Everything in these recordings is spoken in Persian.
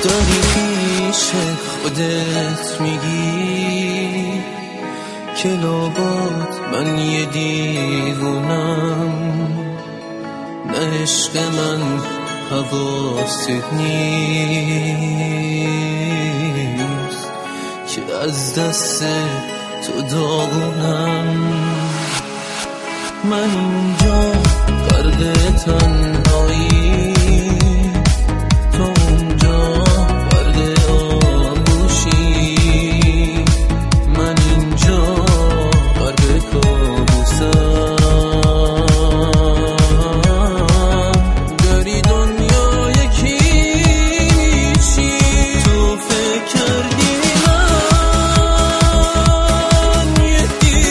داری پیش خودت میگی که لابد من یه دیوونم، نه عشق من حواست نیست که از دست تو داغونم. من اینجا غرق تنهایی، تو اونجا غرق آغوشی، من اینجا غرق کابوسم. داری دنیا یکی میشی، تو فکر کردی من یه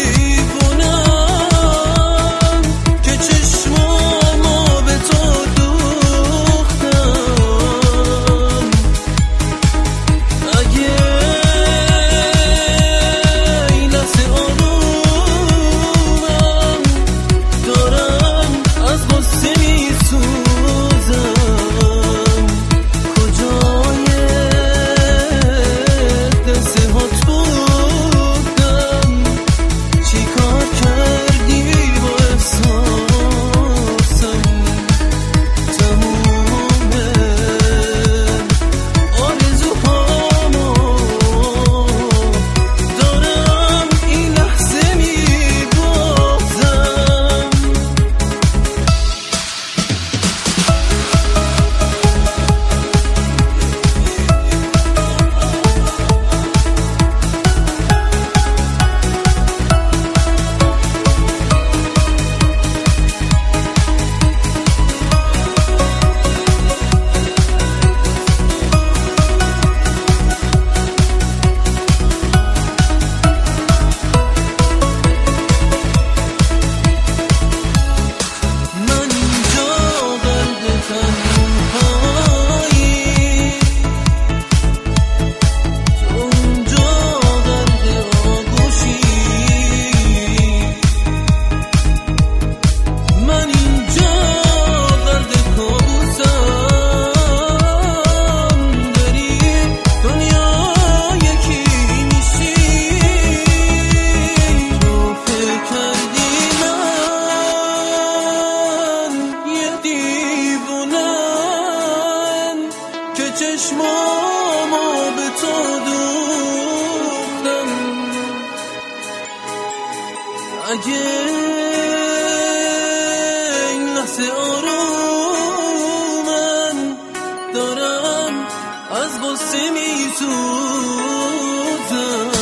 دیوونم که چشمامو به تو دوختم. اگه این لحظه آرومم، دارم از غصه میسوزم. کجای دسته هات بودم، چی کار کردی با احساسم؟ تموم آرزوهامو دارم این لحظه میبازم. من اینجا غرق تنهایی، تو اونجا غرق آغوشی، من اینجا غرق کابوسم. داری دنیا یکی میشی، تو فکر کردی من یه دیوونم که چشمامو به تو دوختم. اگه این لحظه آرومم، دارم از غصه میسوزم.